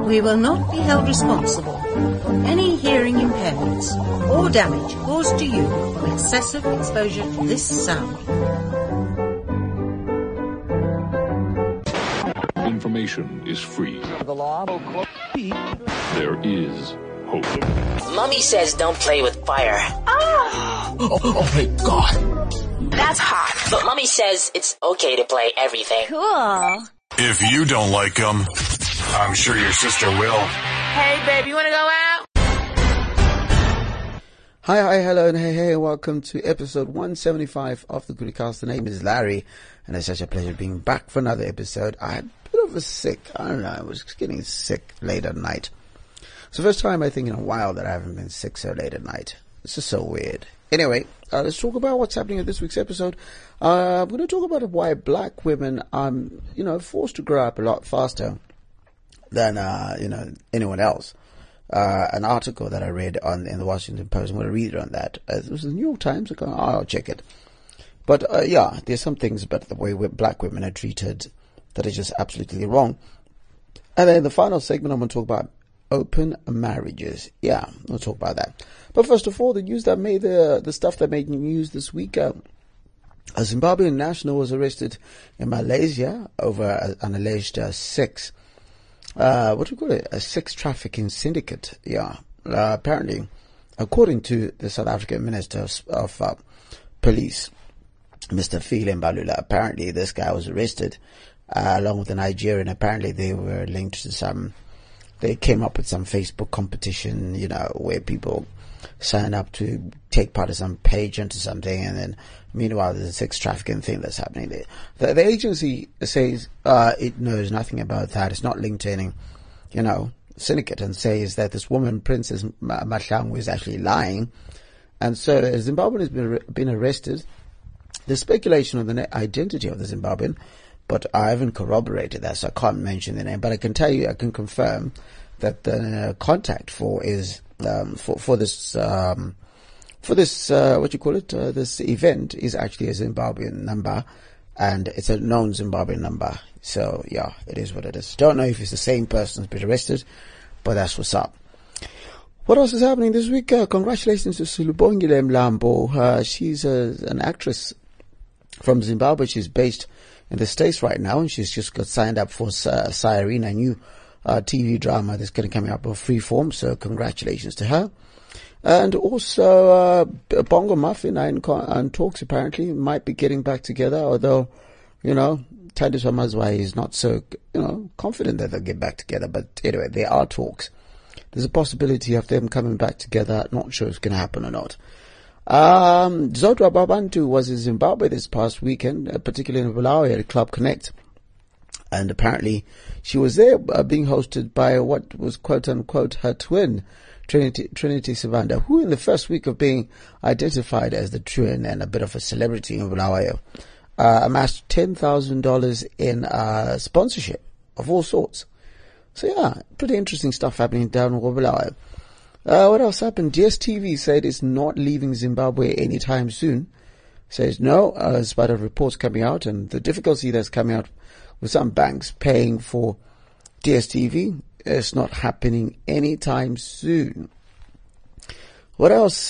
We will not be held responsible for any hearing impairments or damage caused to you from excessive exposure to this sound. Information is free. The law. There is hope. Mummy says don't play with fire. Oh my God. That's hot. But Mummy says it's okay to play everything. Cool. If you don't like them, I'm sure your sister will. Hey, baby, you want to go out? Hi, hello, and hey, welcome to episode 175 of the Goodcast. The name is Larry, and it's such a pleasure being back for another episode. I had a bit of a I was getting sick late at night. It's the first time, I think, in a while that I haven't been sick so late at night. It's just so weird. Anyway, let's talk about what's happening in this week's episode. I'm going to talk about why black women are, forced to grow up a lot faster than, anyone else. An article that I read in the Washington Post. I'm going to read it on that. It was the New York Times. I'll check it. But, there's some things about the way black women are treated that are just absolutely wrong. And then the final segment, I'm going to talk about open marriages. Yeah, we'll talk about that. But first of all, the news that made the stuff that made news this week. A Zimbabwean national was arrested in Malaysia over an alleged sex trafficking syndicate. Yeah. Apparently, according to the South African Minister of Police, Mr. Philemon Mbalula, apparently this guy was arrested along with a Nigerian. Apparently they were linked to they came up with some Facebook competition, where people sign up to take part in some page into something, and then meanwhile there's a sex trafficking thing that's happening there. The agency says it knows nothing about that. It's not linked to any, syndicate, and says that this woman, Princess Mahlangu, is actually lying. And so a Zimbabwean has been arrested. There's speculation on the identity of the Zimbabwean, but I haven't corroborated that, so I can't mention the name. But I can tell you, I can confirm that the contact this event is actually a Zimbabwean number, and it's a known Zimbabwean number. So yeah, it is what it is. Don't know if it's the same person who's been arrested, but that's what's up. What else is happening this week? Congratulations to Sulubongile Mlambo. She's an actress from Zimbabwe. She's based in the States right now, and she's just got signed up for Siren, a new TV drama that's going to come out for Freeform. So congratulations to her. And also, Bongo Muffin and Talks apparently might be getting back together, although, Thandiswa Mazwai is not so, confident that they'll get back together. But anyway, there are talks. There's a possibility of them coming back together. Not sure if it's going to happen or not. Zodwa Babantu was in Zimbabwe this past weekend, particularly in Bulawayo at Club Connect. And apparently she was there being hosted by what was quote unquote her twin, Trinity Sivanda, who in the first week of being identified as the twin and a bit of a celebrity in Bulawayo, amassed $10,000 in sponsorship of all sorts. So yeah, pretty interesting stuff happening down in Bulawayo. What else happened? DSTV said it's not leaving Zimbabwe anytime soon. Says no, in spite of reports coming out and the difficulty that's coming out with some banks paying for DSTV. It's not happening anytime soon. What else?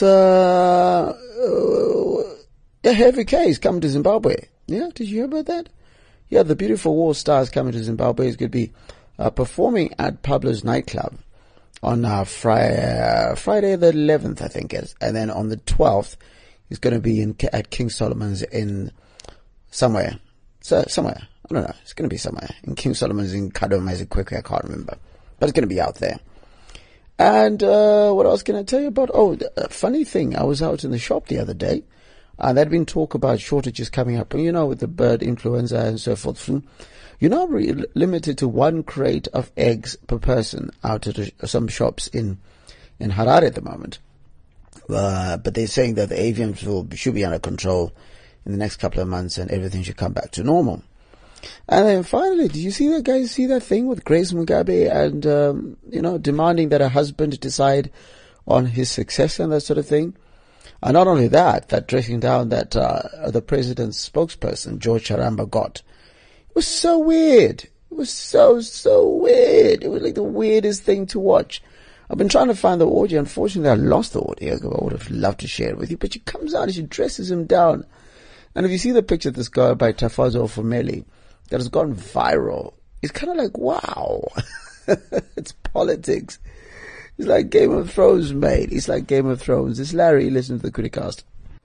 Heavy K is coming to Zimbabwe. Yeah, did you hear about that? Yeah, the Beautiful War star is coming to Zimbabwe. He's going to be performing at Pablo's nightclub on Friday the 11th, I think it is. And then on the 12th, he's going to be at King Solomon's in somewhere. Somewhere. I don't know. It's going to be somewhere. In King Solomon's in Kadoma, is it quickly? I can't remember. But it's going to be out there. And what else can I tell you about? Oh, funny thing. I was out in the shop the other day. And there'd been talk about shortages coming up. With the bird influenza and so forth. You're now limited to 1 crate of eggs per person out at some shops in Harare at the moment. But they're saying that the avians should be under control in the next couple of months and everything should come back to normal. And then finally, did you see that thing with Grace Mugabe and, demanding that her husband decide on his successor and that sort of thing? And not only that dressing down that the president's spokesperson, George Charamba, got. It was so weird. It was so weird. It was like the weirdest thing to watch. I've been trying to find the audio. Unfortunately, I lost the audio. I would have loved to share it with you. But she comes out and she dresses him down. And if you see the picture of this girl by Tafazo Ofumeli that has gone viral, it's kind of like, wow. It's politics. It's like Game of Thrones, mate. It's like Game of Thrones. It's Larry. Listen to the Criticast.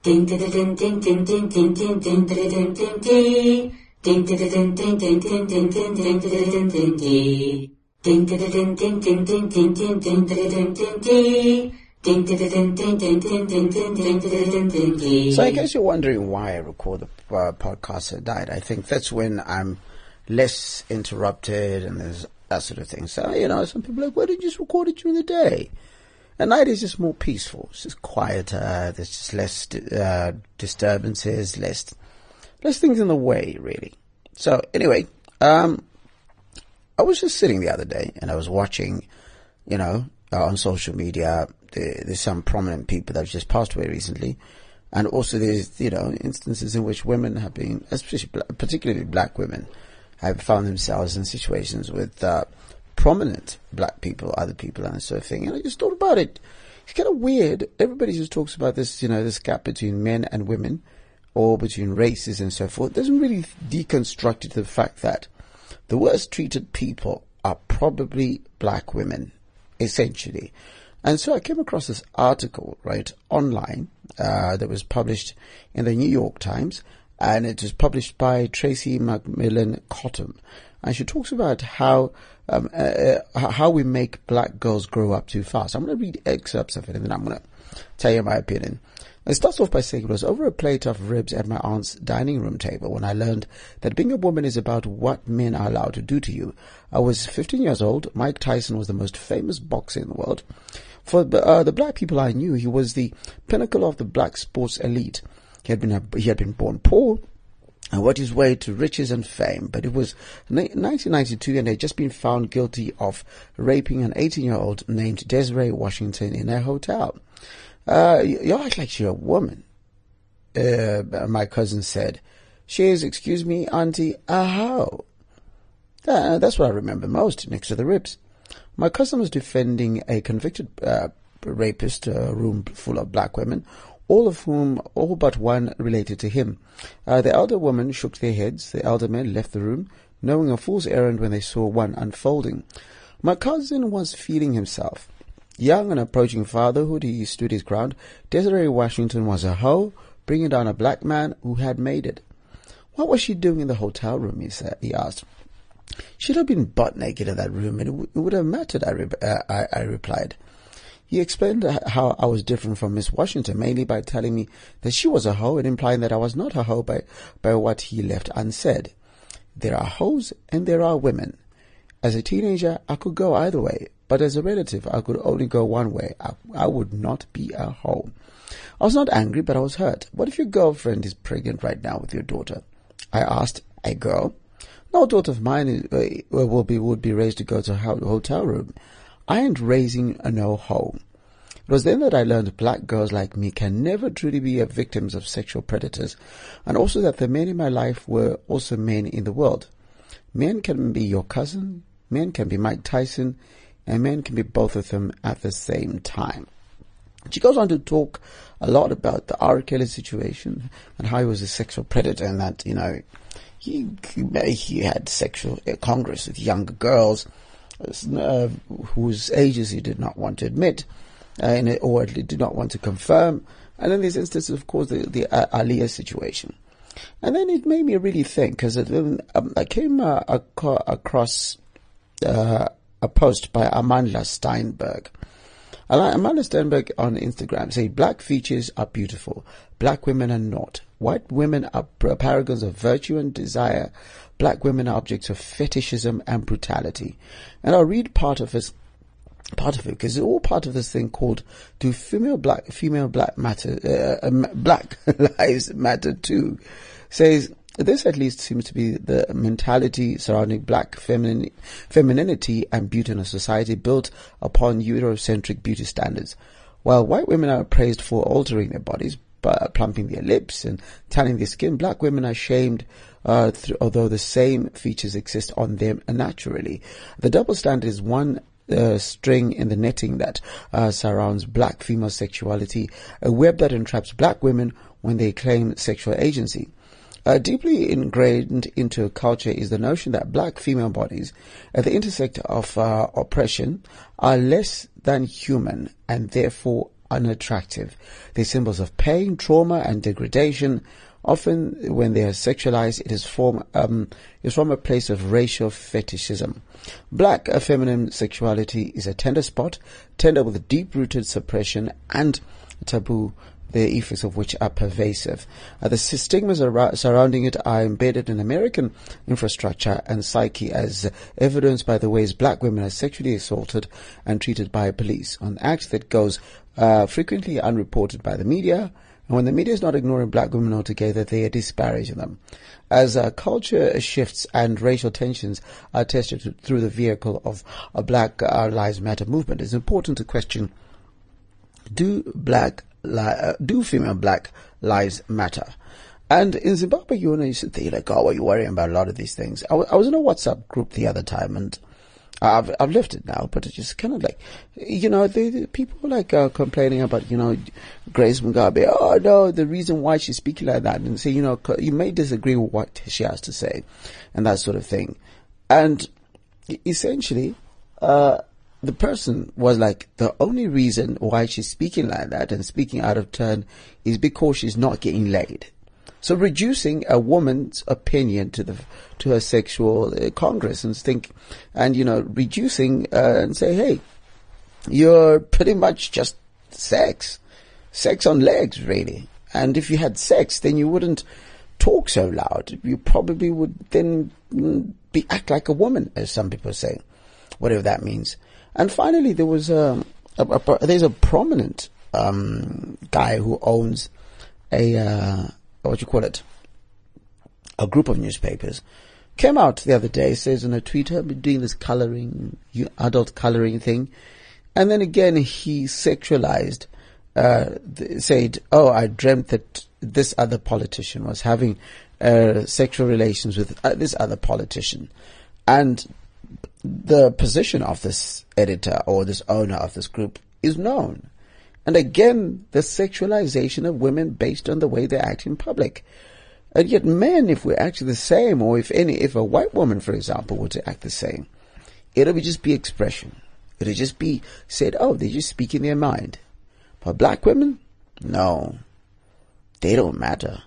So in case you're wondering why I record the podcast at night, I think that's when I'm less interrupted and there's that sort of thing. So, some people are like, why don't you just record it during the day? At night is just more peaceful. It's just quieter. There's just less disturbances, less things in the way, really. So anyway, I was just sitting the other day and I was watching, on social media, there's some prominent people that have just passed away recently. And also there's, instances in which women have been, especially particularly black women, have found themselves in situations with prominent black people, other people, and that sort of thing. And I just thought about it. It's kind of weird. Everybody just talks about this, this gap between men and women, or between races and so forth. It doesn't really deconstruct it to the fact that the worst treated people are probably black women, essentially. And so I came across this article, right, online, that was published in the New York Times, and it was published by Tracy McMillan Cottom. And she talks about how we make black girls grow up too fast. I'm going to read excerpts of it, and then I'm going to tell you my opinion. It starts off by saying, it was over a plate of ribs at my aunt's dining room table when I learned that being a woman is about what men are allowed to do to you. I was 15 years old. Mike Tyson was the most famous boxer in the world. For the black people I knew, he was the pinnacle of the black sports elite. He had been born poor and worked his way to riches and fame. But it was 1992 and he had just been found guilty of raping an 18-year-old named Desiree Washington in a hotel. You act like you're a woman, my cousin said. She is, excuse me, auntie, a hoe. That's what I remember most, next to the ribs. My cousin was defending a convicted rapist, a room full of black women, all but one related to him. The elder women shook their heads. The elder men left the room, knowing a fool's errand when they saw one unfolding. My cousin was feeling himself. Young and approaching fatherhood, he stood his ground. Desiree Washington was a hoe, bringing down a black man who had made it. What was she doing in the hotel room, he asked. She'd have been butt naked in that room, and it would have mattered, I replied. He explained how I was different from Miss Washington, mainly by telling me that she was a hoe and implying that I was not a hoe by what he left unsaid. There are hoes and there are women. As a teenager, I could go either way, but as a relative, I could only go one way. I would not be a hoe. I was not angry, but I was hurt. What if your girlfriend is pregnant right now with your daughter? I asked. A girl? No daughter of mine would be raised to go to a hotel room. I ain't raising no hoe. It was then that I learned black girls like me can never truly be victims of sexual predators, and also that the men in my life were also men in the world. Men can be your cousin, men can be Mike Tyson, and men can be both of them at the same time. She goes on to talk a lot about the R. Kelly situation and how he was a sexual predator, and that, he had sexual congress with younger girls whose ages he did not want to admit, or did not want to confirm. And then there's instances, of course, the Aaliyah situation. And then it made me really think, because I came across a post by Amanda Steinberg. Amanda Steinberg on Instagram said, black features are beautiful. Black women are not. White women are paragons of virtue and desire. Black women are objects of fetishism and brutality. And I'll read part of it because it's all part of this thing called "Do Black Lives Matter Too?" Says this at least seems to be the mentality surrounding black femininity and beauty in a society built upon Eurocentric beauty standards. While white women are praised for altering their bodies, plumping their lips and tanning their skin. Black women are shamed, although the same features exist on them naturally. The double standard is one string in the netting that surrounds black female sexuality, a web that entraps black women when they claim sexual agency. Deeply ingrained into culture is the notion that black female bodies at the intersect of oppression are less than human and therefore unattractive. They're symbols of pain, trauma, and degradation. Often, when they are sexualized, it is from a place of racial fetishism. Black feminine sexuality is a tender spot, tender with deep-rooted suppression and taboo, the effects of which are pervasive. The stigmas surrounding it are embedded in American infrastructure and psyche, as evidenced by the ways black women are sexually assaulted and treated by police, an act that goes frequently unreported by the media. And when the media is not ignoring black women altogether, they are disparaging them. As culture shifts and racial tensions are tested through the vehicle of a Black Lives Matter movement, it's important to question, do female black lives matter? And in Zimbabwe, you sit there like, oh, well, you're worrying about a lot of these things. I was in a WhatsApp group the other time, and I've left it now, but it's just kind of like, the people like complaining about, Grace Mugabe. Oh no, the reason why she's speaking like that, and say, you may disagree with what she has to say, and that sort of thing. And essentially, the person was like, the only reason why she's speaking like that and speaking out of turn is because she's not getting laid. So reducing a woman's opinion to her sexual congress and reducing and say, hey, you're pretty much just sex on legs, really. And if you had sex, then you wouldn't talk so loud. You probably would then act like a woman, as some people say, whatever that means. And finally, there was there's a prominent guy who owns a group of newspapers, came out the other day, says in a tweet, I've been doing this adult coloring thing. And then again, he sexualized, said, oh, I dreamt that this other politician was having sexual relations with this other politician. And the position of this editor or this owner of this group is known. And again, the sexualization of women based on the way they act in public. And yet men, if we're actually the same, or if a white woman, for example, were to act the same, it'll just be expression. It'll just be said, oh, they're just speaking their mind. But black women, no, they don't matter.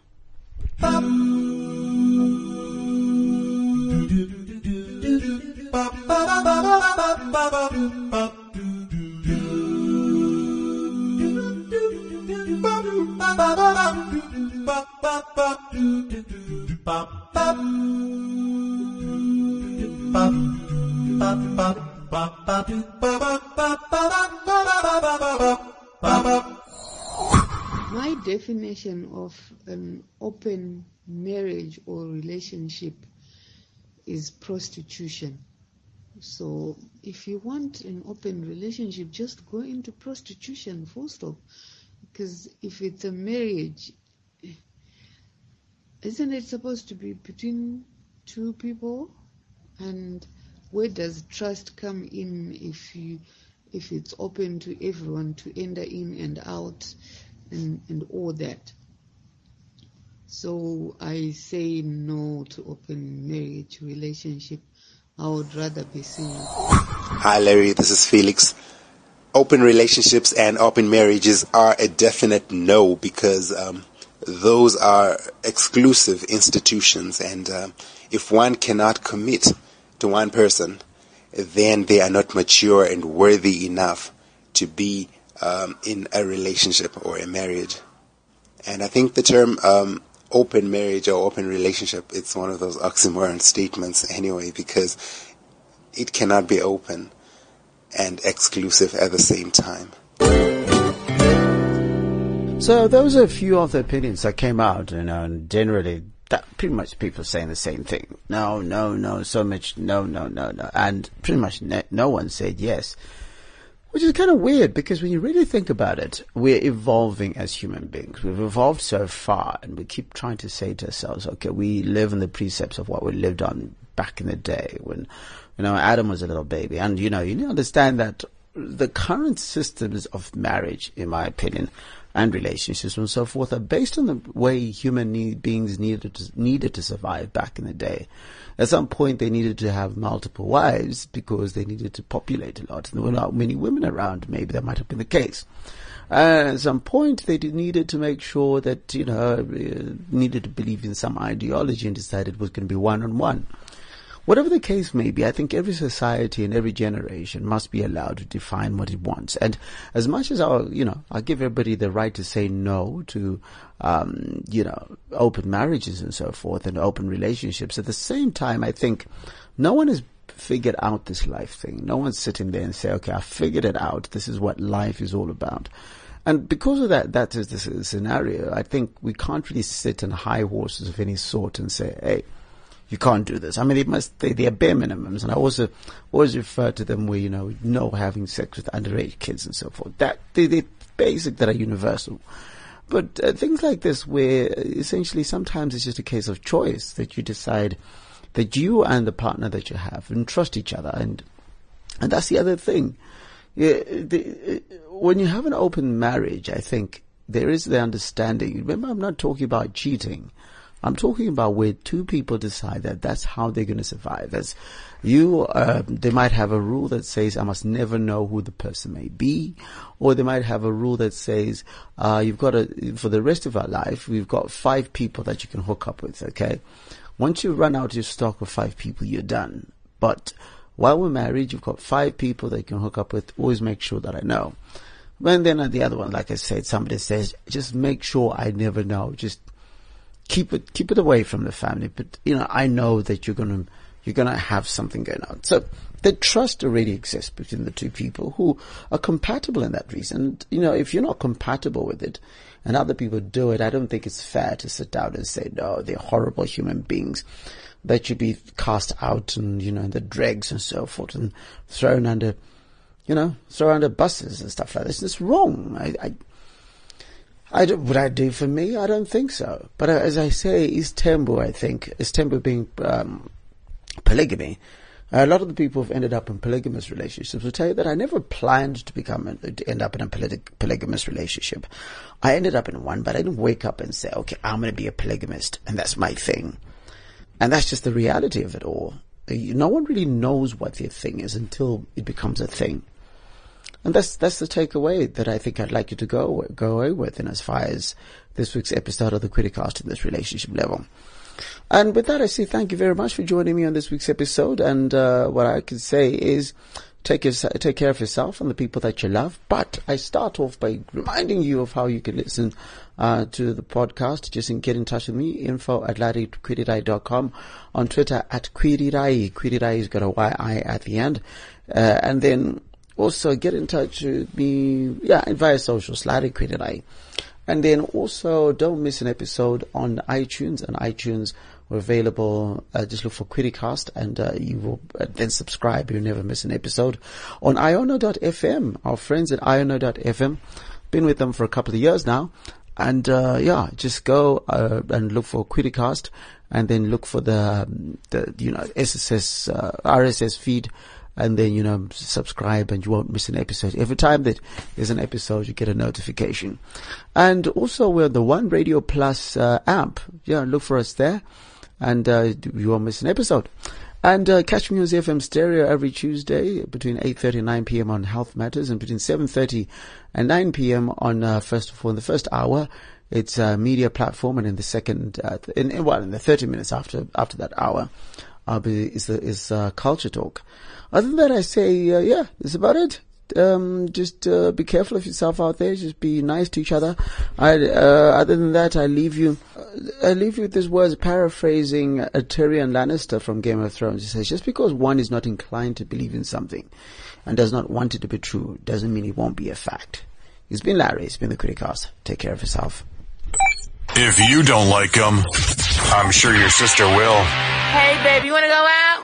My definition of an open marriage or relationship is prostitution. So if you want an open relationship, just go into prostitution, full stop. Because if it's a marriage, isn't it supposed to be between two people? And where does trust come in if it's open to everyone to enter in and out and all that? So I say no to open marriage relationship. I would rather be single. Hi Larry, this is Felix. Open relationships and open marriages are a definite no, because those are exclusive institutions, and if one cannot commit to one person, then they are not mature and worthy enough to be in a relationship or a marriage. And I think the term open marriage or open relationship, it's one of those oxymoron statements anyway, because it cannot be open and exclusive at the same time. So those are a few of the opinions that came out, and generally that pretty much people saying the same thing. No, so much no, and pretty much no one said yes. Which is kind of weird, because when you really think about it, we're evolving as human beings. We've evolved so far, and we keep trying to say to ourselves, okay, we live in the precepts of what we lived on back in the day when, Adam was a little baby. And, you understand that the current systems of marriage, in my opinion, and relationships and so forth are based on the way human beings needed to survive back in the day. At some point, they needed to have multiple wives because they needed to populate a lot. And there were not many women around. Maybe that might have been the case. At some point, they needed to make sure that, needed to believe in some ideology and decided it was going to be one-on-one. Whatever the case may be, I think every society and every generation must be allowed to define what it wants. And as much as I'll give everybody the right to say no to, open marriages and so forth and open relationships, at the same time, I think no one has figured out this life thing. No one's sitting there and say, okay, I figured it out. This is what life is all about. And because of that is the scenario, I think we can't really sit on high horses of any sort and say, hey, you can't do this. I mean, they are bare minimums, and I also always refer to them where, no having sex with underage kids and so forth. That, they're basic, that are universal. But things like this where essentially sometimes it's just a case of choice, that you decide that you and the partner that you have and trust each other. And that's the other thing. When you have an open marriage, I think there is the understanding. Remember, I'm not talking about cheating. I'm talking about where two people decide that that's how they're going to survive. As they might have a rule that says, I must never know who the person may be. Or they might have a rule that says, you've got for the rest of our life, we've got 5 people that you can hook up with, okay? Once you run out your stock of 5 people, you're done. But while we're married, you've got 5 people that you can hook up with. Always make sure that I know. And then at the other one, like I said, somebody says, just make sure I never know. Just keep it away from the family. But, I know that you're going to have something going on. So the trust already exists between the two people who are compatible in that reason. And, if you're not compatible with it and other people do it, I don't think it's fair to sit down and say, no, they're horrible human beings that should be cast out and, in the dregs and so forth and thrown under buses and stuff like this. It's wrong. Would I do for me? I don't think so. But as I say, Istembu being polygamy, a lot of the people who've ended up in polygamous relationships will tell you that I never planned to end up in a polygamous relationship. I ended up in one, but I didn't wake up and say, okay, I'm going to be a polygamist, and that's my thing. And that's just the reality of it all. No one really knows what their thing is until it becomes a thing. And that's the takeaway that I think I'd like you to go away with, in as far as this week's episode of the Criticast in this relationship level. And with that, I say thank you very much for joining me on this week's episode. And what I can say is take care of yourself and the people that you love. But I start off by reminding you of how you can listen to the podcast. Just get in touch with me, info@larryquirirai.com, on Twitter @Quirirai. Quirirai has got a Y-I at the end. And then also get in touch with me, via socials, Larry Quirirai. And then also don't miss an episode on iTunes. On iTunes, we're available. Just look for Criticast and you will then subscribe. You'll never miss an episode. On Iono.fm, our friends at Iono.fm, been with them for a couple of years now. And just go and look for Criticast, and then look for the RSS feed. And then, subscribe and you won't miss an episode. Every time that there's an episode, you get a notification. And also we're on the One Radio Plus app. Look for us there and you won't miss an episode. And catch me on ZFM Stereo every Tuesday between 8:30 and 9 p.m. on Health Matters, and between 7:30 and 9 p.m. on in the first hour, it's Media Platform, and in the second in the 30 minutes after that hour is Culture Talk. Other than that, I say, that's about it. Just be careful of yourself out there. Just be nice to each other. Other than that, I leave you with these words, paraphrasing Tyrion Lannister from Game of Thrones. He says, just because one is not inclined to believe in something and does not want it to be true, doesn't mean it won't be a fact. It's been Larry. It's been the Criticast. Take care of yourself. If you don't like them, I'm sure your sister will. Hey, baby, you want to go out?